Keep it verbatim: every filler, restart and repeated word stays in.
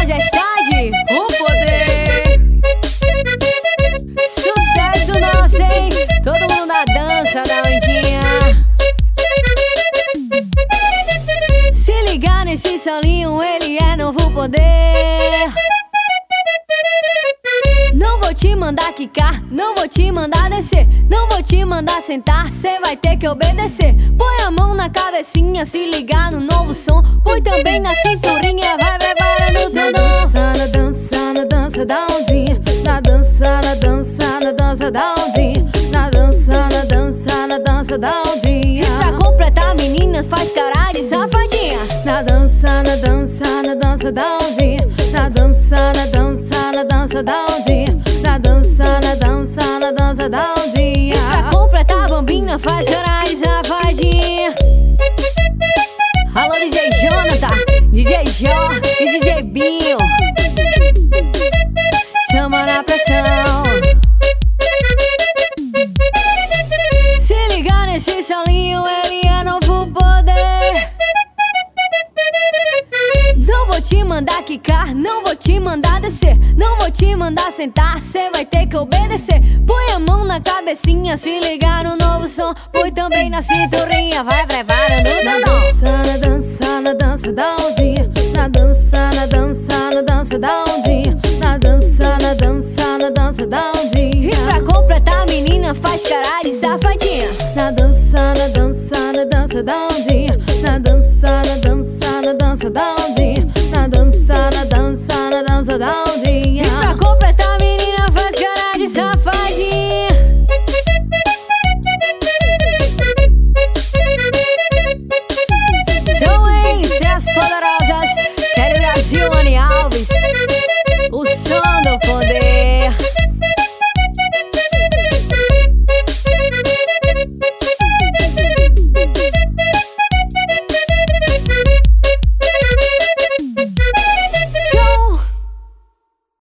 Majestade, o poder. Sucesso nosso, hein? Todo mundo na dança da ondinha. Se ligar nesse solinho, ele é novo poder. Não vou te mandar quicar, não vou te mandar descer, não vou te mandar sentar, cê vai ter que obedecer. Põe a mão na cabecinha, se ligar no novo som. Põe também na cinturinha, vai preparando o teu dom. Na dança, na dança da ondinha. Na dança, na dança, na dança da ondinha. Na dança, na dança, na dança da ondinha. E pra completar, meninas, faz cara de safadinha. Na dança, na dança, na dança da ondinha. Na dança, na dança, na dança da ondinha. Na dança, na dança, na dança da ondinha. E pra completar, bambina, faz cara de safadinha. Alô, D J Jonathan, D J Jó e D J Binho. Chama na pressão. Se ligar nesse solinho, ele é novo poder. Não vou te mandar quicar, não vou te mandar descer, não vou te mandar sentar, cê vai ter que obedecer. Põe a mão na cabecinha, se ligar no novo som. Põe também na cinturinha, vai preparando o Na dom. dança, na dança, na dança da ondinha. Na dança, na dança, na dança da ondinha. Na dança, na dança, na dança da ondinha. E pra completar, menina, faz cara de safadinha. Na dança, na dança, na dança da ondinha. Na dança, na dança, na dança da ondinha.